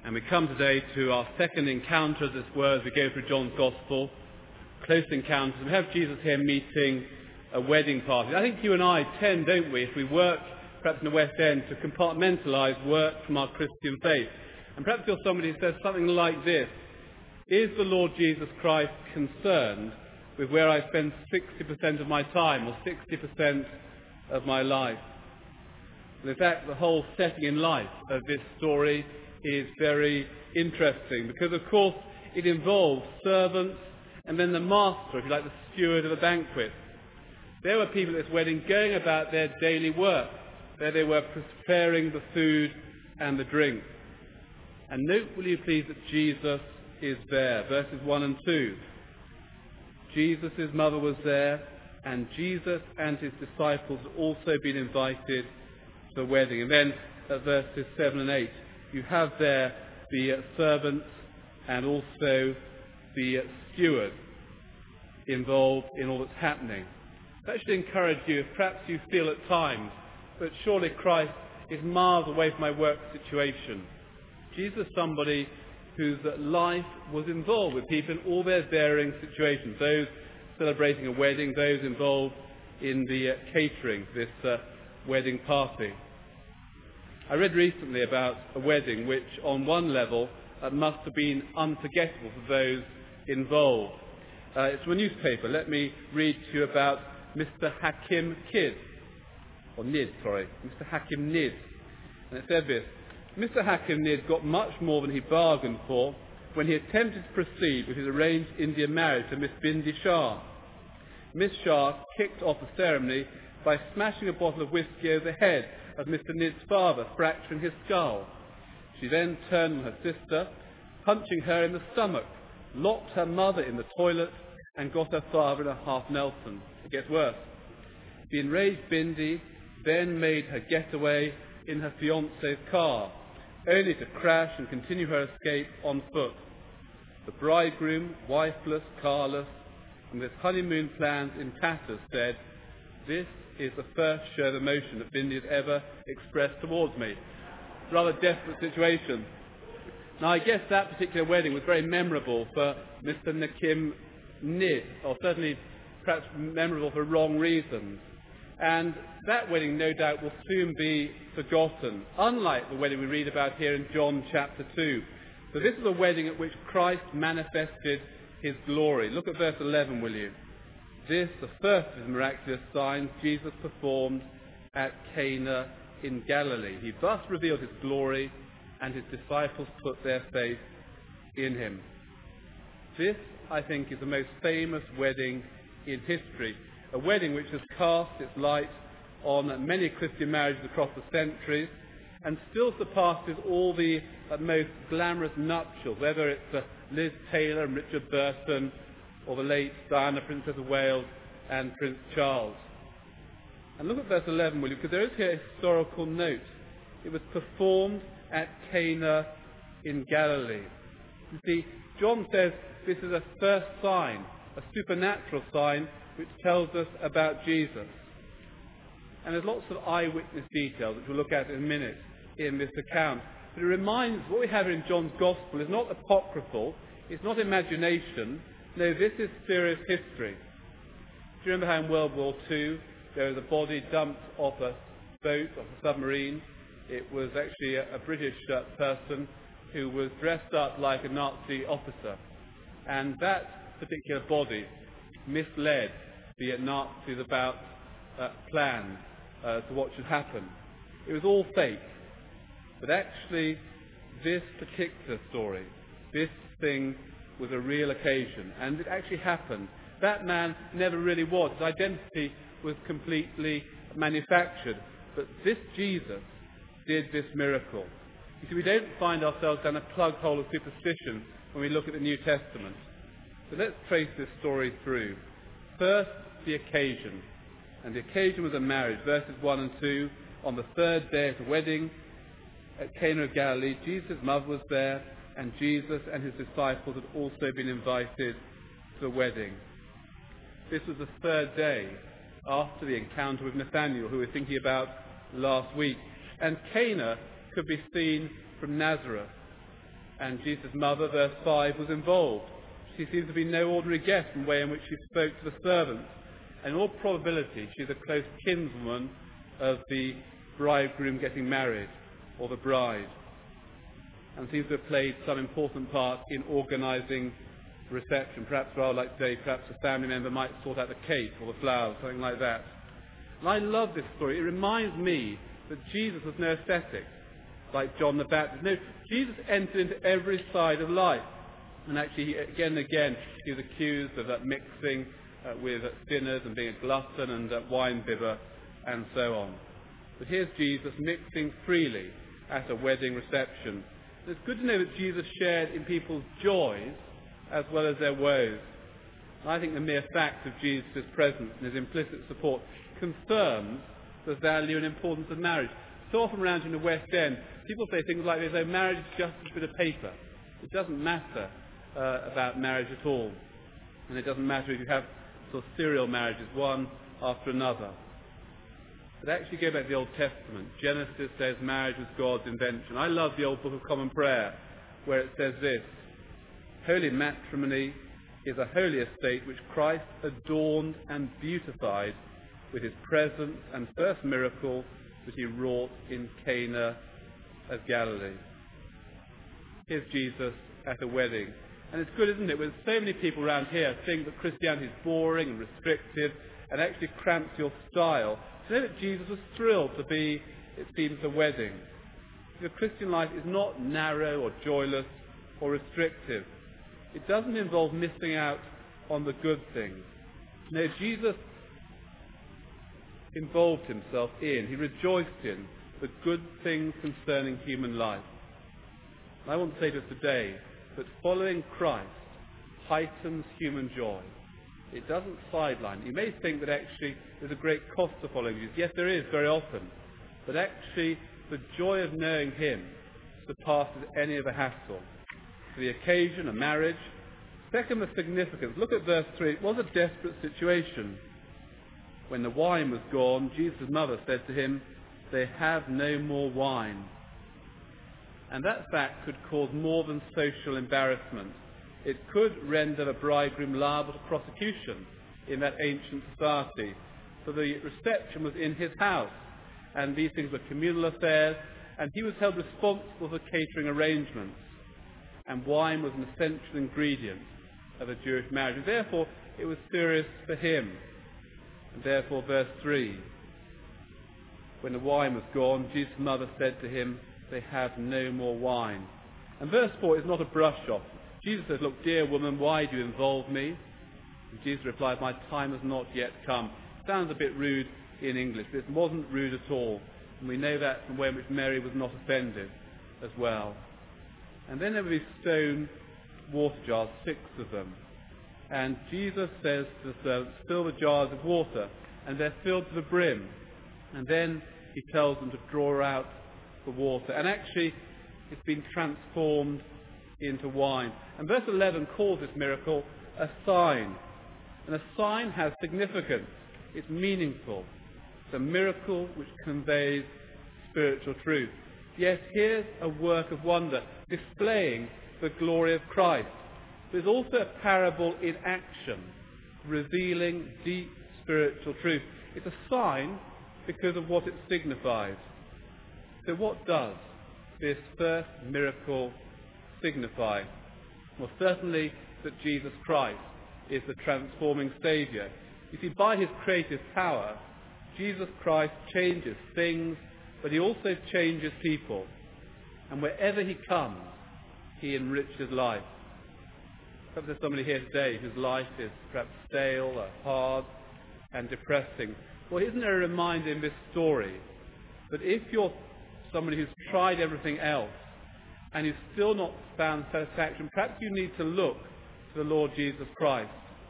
And we come today to our second encounter, as it were, as we go through John's Gospel. Close encounters. We have Jesus here meeting a wedding party. I think you and I tend, don't we, if we work perhaps in the West End, to compartmentalise work from our Christian faith. And perhaps you're somebody who says something like this: is the Lord Jesus Christ concerned with where I spend 60% of my time or 60% of my life? And in fact, the whole setting in life of this story is very interesting because, of course, it involves servants and then the master, if you like, the steward of a banquet. There were people at this wedding going about their daily work. There they were preparing the food and the drink. And note, will you please, that Jesus is there. Verses 1 and 2. Jesus' mother was there, and Jesus and his disciples had also been invited to the wedding. And then at verses 7 and 8, you have there the servants and also the steward involved in all that's happening. That should encourage you, if perhaps you feel at times that surely Christ is miles away from my work situation. Jesus is somebody whose life was involved with people in all their varying situations. Those celebrating a wedding, those involved in the catering for this wedding party. I read recently about a wedding which, on one level, must have been unforgettable for those involved. It's from a newspaper. Let me read to you about Mr. Hakim Mr. Hakim Nid. And it said this: Mr. Hakim Nid got much more than he bargained for when he attempted to proceed with his arranged Indian marriage to Miss Bindi Shah. Miss Shah kicked off the ceremony by smashing a bottle of whiskey over the head of Mr. Nid's father, fracturing his skull. She then turned on her sister, punching her in the stomach, locked her mother in the toilet, and got her father in a half Nelson. It gets worse. The enraged Bindi then made her getaway in her fiancé's car, only to crash and continue her escape on foot. The bridegroom, wifeless, carless, and with honeymoon plans in tatters, said, "This is the first show of emotion that Bindi has ever expressed towards me." Rather desperate situation. Now, I guess that particular wedding was very memorable for Mr. Nakim Nid, or certainly perhaps memorable for wrong reasons. And that wedding, no doubt, will soon be forgotten, unlike the wedding we read about here in John chapter 2. So this is a wedding at which Christ manifested his glory. Look at verse 11, will you? This, the first of his miraculous signs, Jesus performed at Cana in Galilee. He thus revealed his glory, and his disciples put their faith in him. This, I think, is the most famous wedding in history, a wedding which has cast its light on many Christian marriages across the centuries and still surpasses all the most glamorous nuptials, whether it's Liz Taylor and Richard Burton, or the late Diana, Princess of Wales, and Prince Charles. And look at verse 11, will you? Because there is here a historical note. It was performed at Cana in Galilee. You see, John says this is a first sign, a supernatural sign, which tells us about Jesus. And there's lots of eyewitness details, which we'll look at in a minute in this account. But it reminds us what we have in John's Gospel is not apocryphal, it's not imagination. No, this is serious history. Do you remember how in World War II there was a body dumped off a boat, off a submarine? It was actually a British person who was dressed up like a Nazi officer. And that particular body misled the Nazis about plans to what should happen. It was all fake. But actually, this particular story, this thing was a real occasion, and it actually happened. That man never really was. His identity was completely manufactured. But this Jesus did this miracle. You see, we don't find ourselves down a plug hole of superstition when we look at the New Testament. So let's trace this story through. First, the occasion. And the occasion was a marriage. Verses 1 and 2. On the third day of the wedding at Cana of Galilee, Jesus' mother was there, and Jesus and his disciples had also been invited to the wedding. This was the third day after the encounter with Nathanael, who we were thinking about last week. And Cana could be seen from Nazareth. And Jesus' mother, verse 5, was involved. She seems to be no ordinary guest in the way in which she spoke to the servants. And in all probability, she's a close kinswoman of the bridegroom getting married, or the bride, and seems to have played some important part in organising the reception. Perhaps rather like today, perhaps a family member might sort out the cake or the flowers, something like that. And I love this story. It reminds me that Jesus was no ascetic, like John the Baptist. No, Jesus entered into every side of life. And actually, again and again, he was accused of mixing with sinners and being a glutton and wine bibber and so on. But here's Jesus mixing freely at a wedding reception. And it's good to know that Jesus shared in people's joys as well as their woes. And I think the mere fact of Jesus' presence and his implicit support confirms the value and importance of marriage. So often around in the West End, people say things like this: oh, marriage is just a bit of paper. It doesn't matter about marriage at all. And it doesn't matter if you have sort of serial marriages, one after another. But actually go back to the Old Testament. Genesis says marriage was God's invention. I love the old Book of Common Prayer, where it says this: holy matrimony is a holy estate which Christ adorned and beautified with his presence and first miracle that he wrought in Cana of Galilee. Here's Jesus at a wedding. And it's good, isn't it, with so many people around here think that Christianity is boring and restrictive and actually cramps your style. To know that Jesus was thrilled to be, it seems, a wedding. The Christian life is not narrow or joyless or restrictive. It doesn't involve missing out on the good things. No, Jesus involved himself in, he rejoiced in the good things concerning human life. And I want to say to us today that following Christ heightens human joy. It doesn't sideline. You may think that actually there's a great cost to following Jesus. Yes, there is, very often. But actually, the joy of knowing him surpasses any other hassle. For the occasion, a marriage. Second, the significance. Look at verse 3. It was a desperate situation. When the wine was gone, Jesus' mother said to him, "They have no more wine." And that fact could cause more than social embarrassment. It could render the bridegroom liable to prosecution in that ancient society. For the reception was in his house, and these things were communal affairs, and he was held responsible for catering arrangements. And wine was an essential ingredient of a Jewish marriage. And therefore, it was serious for him. And therefore, verse 3, when the wine was gone, Jesus' mother said to him, "They have no more wine." And verse 4 is not a brush off. Jesus says, "Look, dear woman, why do you involve me?" And Jesus replied, "My time has not yet come." Sounds a bit rude in English, but it wasn't rude at all. And we know that from the way in which Mary was not offended as well. And then there were these stone water jars, 6 of them. And Jesus says to the servants, "Fill the jars with water." And they're filled to the brim. And then he tells them to draw out the water. And actually, it's been transformed into wine. And verse 11 calls this miracle a sign. And a sign has significance. It's meaningful. It's a miracle which conveys spiritual truth. Yes, here's a work of wonder, displaying the glory of Christ. There's also a parable in action, revealing deep spiritual truth. It's a sign because of what it signifies. So what does this first miracle signify? Well, certainly that Jesus Christ is the transforming Saviour. You see, by his creative power, Jesus Christ changes things, but he also changes people. And wherever he comes, he enriches life. Perhaps there's somebody here today whose life is perhaps stale or hard and depressing. Well, isn't there a reminder in this story that if you're somebody who's tried everything else and you've still not found satisfaction, perhaps you need to look to the Lord Jesus Christ.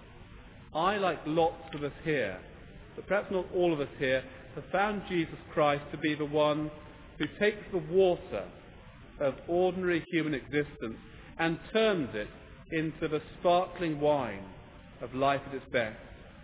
I, like lots of us here, but perhaps not all of us here, have found Jesus Christ to be the one who takes the water of ordinary human existence and turns it into the sparkling wine of life at its best.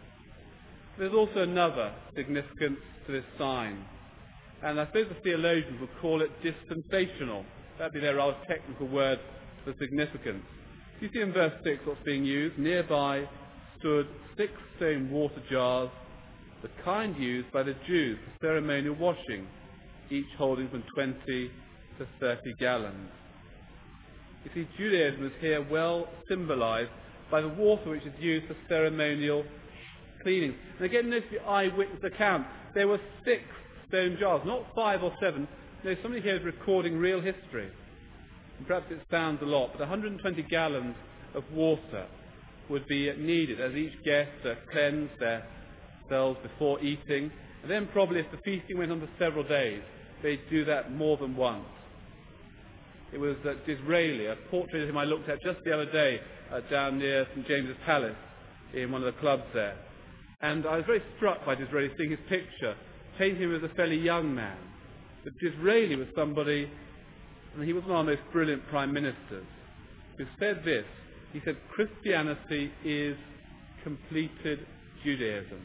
There's also another significance to this sign, and I suppose the theologians would call it dispensational. That would be their rather technical word for significance. You see in verse 6 what's being used. Nearby stood 6 stone water jars, the kind used by the Jews for ceremonial washing, each holding from 20 to 30 gallons. You see, Judaism is here well symbolized by the water which is used for ceremonial cleaning. And again, notice the eyewitness account. There were 6 stone jars, not 5 or 7. No, somebody here is recording real history. And perhaps it sounds a lot, but 120 gallons of water would be needed as each guest cleansed themselves before eating. And then probably if the feasting went on for several days, they'd do that more than once. It was Disraeli, a portrait of him I looked at just the other day down near St James's Palace in one of the clubs there. And I was very struck by Disraeli seeing his picture, painting him as a fairly young man. But Disraeli was somebody, and he was one of our most brilliant prime ministers, who said this. He said, Christianity is completed Judaism.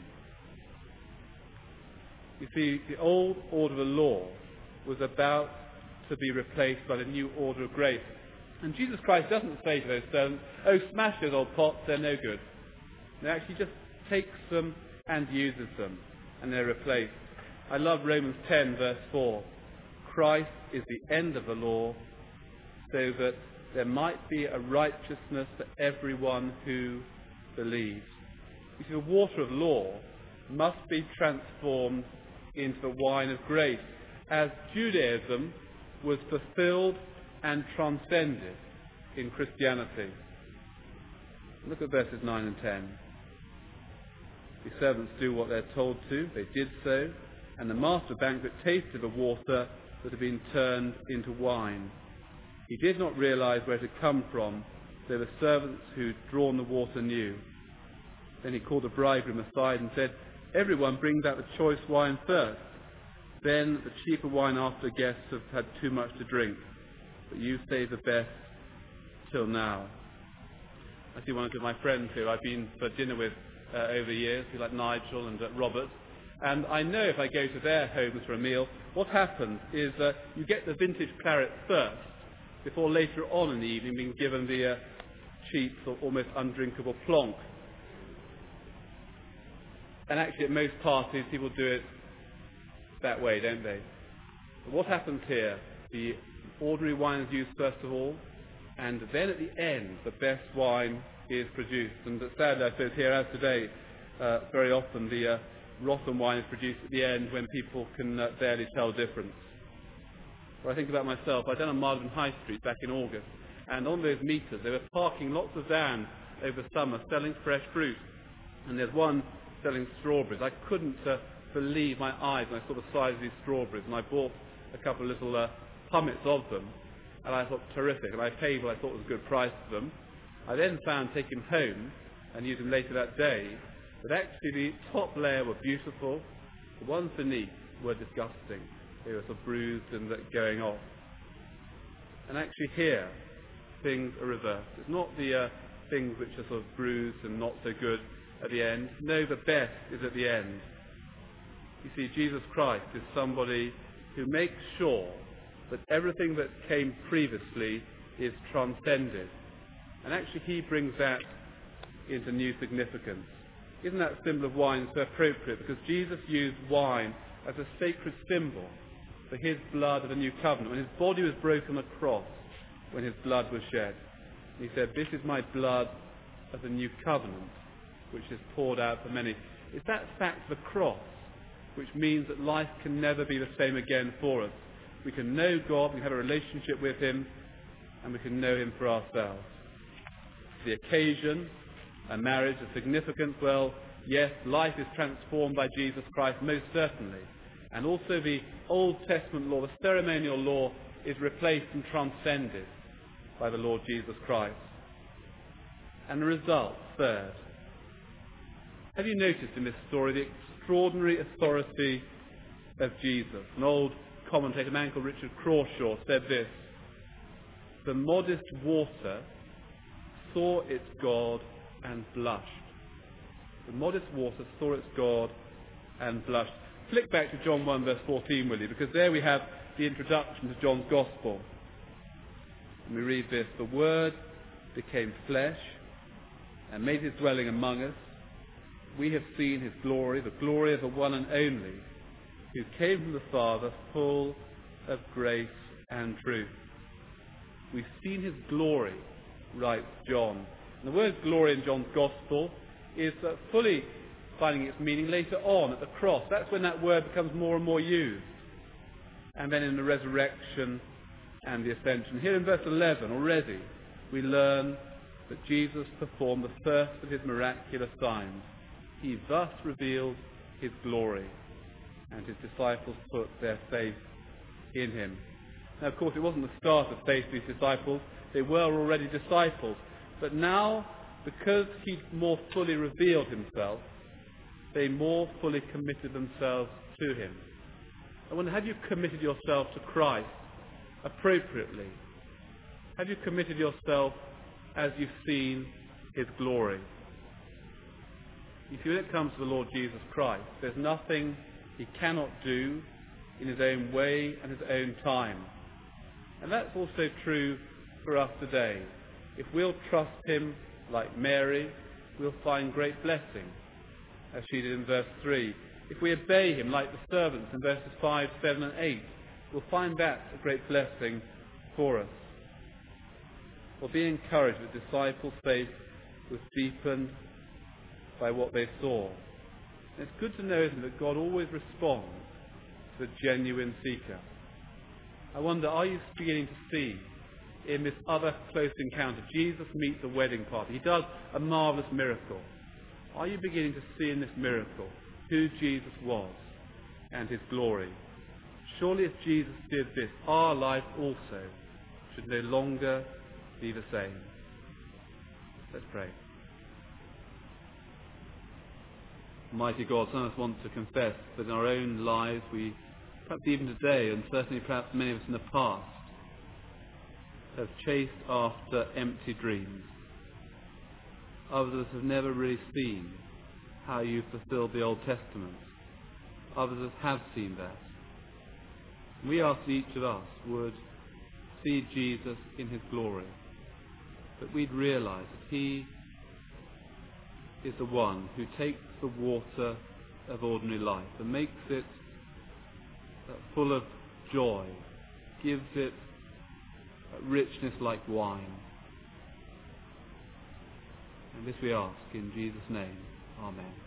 You see, the old order of the law was about to be replaced by the new order of grace. And Jesus Christ doesn't say to those servants, oh, smash those old pots, they're no good. He actually just takes them and uses them, and they're replaced. I love Romans 10, verse 4. Christ is the end of the law, so that there might be a righteousness for everyone who believes. You see, the water of law must be transformed into the wine of grace, as Judaism was fulfilled and transcended in Christianity. Look at verses 9 and 10. The servants do what they're told to. They did so, and the master of the banquet tasted the water that had been turned into wine. He did not realize where it had come from, though the servants who'd drawn the water knew. Then he called the bridegroom aside and said, everyone brings out the choice wine first. Then the cheaper wine after the guests have had too much to drink. But you save the best till now. I see one of my friends who I've been for dinner with over the years, like Nigel and Robert. And I know if I go to their homes for a meal, what happens is you get the vintage claret first, before later on in the evening being given the cheap or almost undrinkable plonk. And actually at most parties people do it that way, don't they? But what happens here? The ordinary wine is used first of all, and then at the end the best wine is produced. And sadly, I suppose here as today, very often the rotten wine is produced at the end when people can barely tell the difference. Well, I think about myself. I'd done a Marylebone High Street back in August, and on those meters they were parking lots of vans over summer selling fresh fruit, and there's one selling strawberries. I couldn't believe my eyes when I saw the size of these strawberries, and I bought a couple of little pummets of them, and I thought terrific, and I paid what I thought was a good price for them. I then found, taking them home and using them later that day, that actually the top layer were beautiful, the ones beneath were disgusting. They were sort of bruised and going off. And actually here, things are reversed. It's not the things which are sort of bruised and not so good at the end. No, the best is at the end. You see, Jesus Christ is somebody who makes sure that everything that came previously is transcended. And actually he brings that into new significance. Isn't that symbol of wine so appropriate? Because Jesus used wine as a sacred symbol for his blood of the new covenant, when his body was broken on the cross, when his blood was shed. And he said, this is my blood of the new covenant, which is poured out for many. It's that fact of the cross which means that life can never be the same again for us. We can know God, we can have a relationship with him, and we can know him for ourselves. The occasion, a marriage, a significance, well, yes, life is transformed by Jesus Christ, most certainly. And also the Old Testament law, the ceremonial law, is replaced and transcended by the Lord Jesus Christ. And the result, third. Have you noticed in this story the extraordinary authority of Jesus? An old commentator, a man called Richard Crawshaw, said this: the modest water saw its God and blushed. The modest water saw its God and blushed. Flick back to John 1 verse 14, will you? Because there we have the introduction to John's Gospel. And we read this: the Word became flesh and made his dwelling among us. We have seen his glory, the glory of the one and only, who came from the Father, full of grace and truth. We've seen his glory, writes John. And the word glory in John's Gospel is fully finding its meaning later on at the cross. That's when that word becomes more and more used. And then in the resurrection and the ascension. Here in verse 11 already we learn that Jesus performed the first of his miraculous signs. He thus revealed his glory, and his disciples put their faith in him. Now, of course, it wasn't the start of faith for these disciples. They were already disciples. But now, because he more fully revealed himself, they more fully committed themselves to him. I wonder, have you committed yourself to Christ appropriately? Have you committed yourself as you've seen his glory? You see, when it comes to the Lord Jesus Christ, there's nothing he cannot do in his own way and his own time. And that's also true for us today. If we'll trust him like Mary, we'll find great blessing, as she did in verse 3. If we obey him like the servants in verses 5, 7 and 8, we'll find that a great blessing for us. Well, be encouraged that disciples' faith was deepened by what they saw. And it's good to know, isn't it, that God always responds to the genuine seeker. I wonder, are you beginning to see in this other close encounter, Jesus meets a wedding party. He does a marvellous miracle. Are you beginning to see in this miracle who Jesus was and his glory? Surely if Jesus did this, our life also should no longer be the same. Let's pray. Mighty God, some of us want to confess that in our own lives we, perhaps even today, and certainly perhaps many of us in the past, have chased after empty dreams. Others of us have never really seen how you fulfilled the Old Testament. Others of us have seen that. We ask that each of us would see Jesus in his glory, that we'd realize that he is the one who takes the water of ordinary life and makes it full of joy, gives it richness like wine. And this we ask in Jesus' name. Amen.